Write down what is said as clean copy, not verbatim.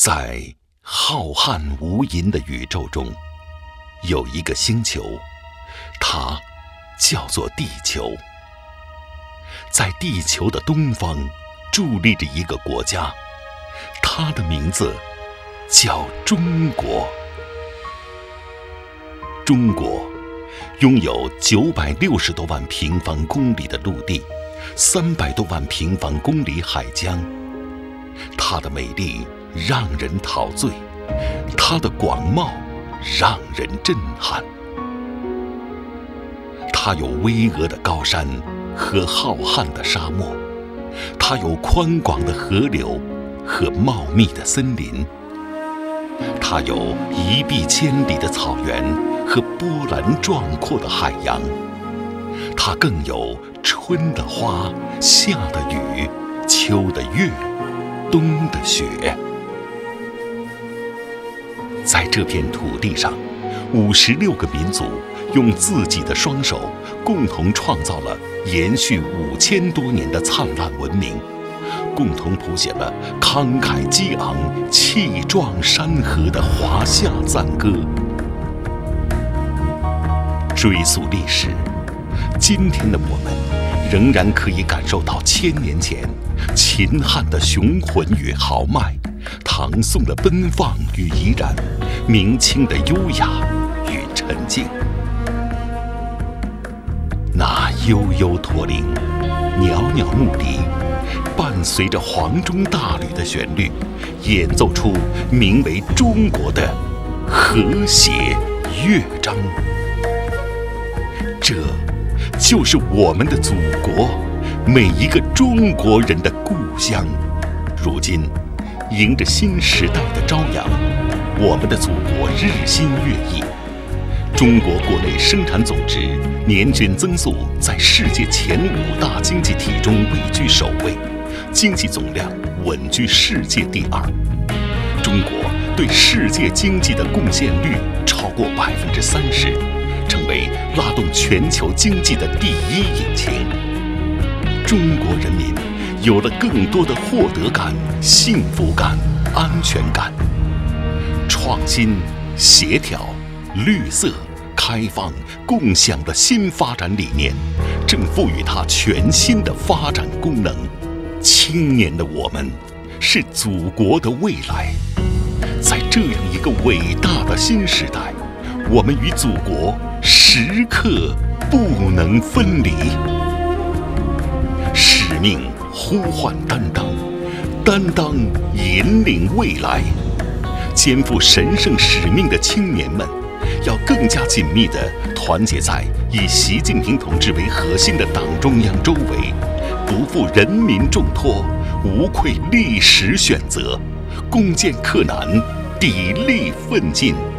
在浩瀚无垠的宇宙中，有一个星球，它叫做地球。在地球的东方伫立着一个国家，它的名字叫中国。中国拥有960多万平方公里的陆地，300多万平方公里海疆。它的美丽让人陶醉，它的广袤让人震撼。它有巍峨的高山和浩瀚的沙漠，它有宽广的河流和茂密的森林，它有1碧千里的草原和波澜壮阔的海洋，它更有春的花、夏的雨、秋的月、冬的雪。在这片土地上，56个民族用自己的双手共同创造了延续5000多年的灿烂文明，共同谱写了慷慨激昂、气壮山河的华夏赞歌。追溯历史，今天的我们仍然可以感受到1000年前秦汉的雄浑与豪迈，唐宋的奔放与怡然，明清的优雅与沉静。那悠悠驼铃，袅袅牧笛，伴随着黄钟大吕的旋律，演奏出名为中国的和谐乐章。这就是我们的祖国，每一个中国人的故乡。如今迎着新时代的朝阳，我们的祖国日新月异，中国国内生产总值年均增速在世界前5大经济体中位居首位，经济总量稳居世界第2。中国对世界经济的贡献率超过30%，成为拉动全球经济的第1引擎。中国人民有了更多的获得感、幸福感、安全感。创新、协调、绿色、开放、共享的新发展理念，正赋予它全新的发展功能。青年的我们，是祖国的未来。在这样一个伟大的新时代，我们与祖国时刻不能分离。使命呼唤担当，担当引领未来。肩负神圣使命的青年们，要更加紧密地团结在以习近平同志为核心的党中央周围，不负人民重托，无愧历史选择，攻坚克难，砥砺奋进。